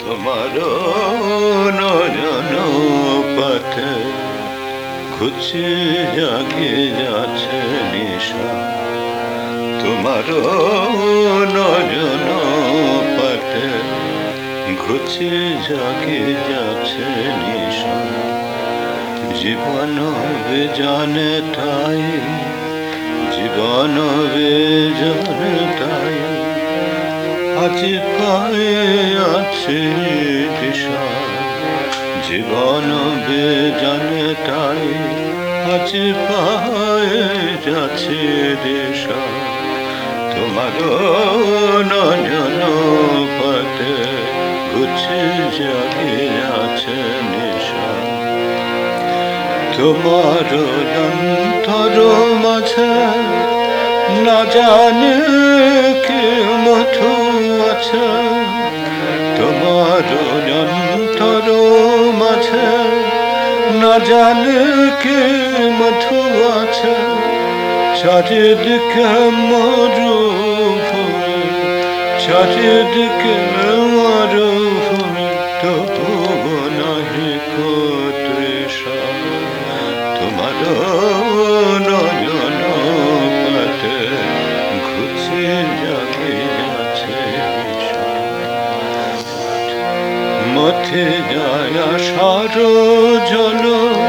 তোমার নয়ন পথে ঘুচে জাগে যাচ্ছে নিশা, তোমার নয়ন পথে ঘুচে জাগে যাচ্ছে নিশা। জীবন বেজানে তাই, জীবন বেজানে তাই, আজ পায়ে আছে দিশা। জীবন বেজানে তাই, আজ পায়ে যাচ্ছে দিশা। তোমার নয়ন পথে ঘুচে জাগে আছে নিশা। তোমার অন্তর মাঝে না জানে কি মধু আছে, তোমার অন্তর মাঝে না জানে কি মধু আছে। চারিদিকে মরুভূমি, চারিদিকে মরুভূমি, তবু নাহি তৃষা। তোমার নয়ন পথে ঘুচে জাগে যাচ্ছে নিশা। মথে যায় আশার জল,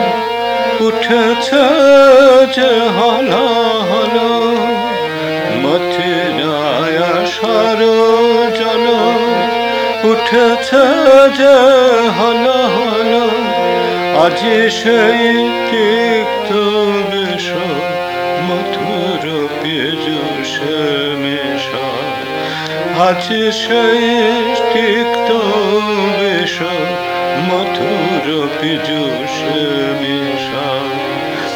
উঠেছে যে হলা হলো। মথে যায় আশার জল, উঠেছে যে হলো হলো। আজ সেই তিক্ত বিষ মধুর পীযুষে মেশা। আজ সেই তিক্ত বিষ মধুর পীযুষে মেশা।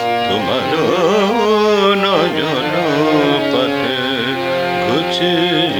তোমার নয়ন পথে ঘুচে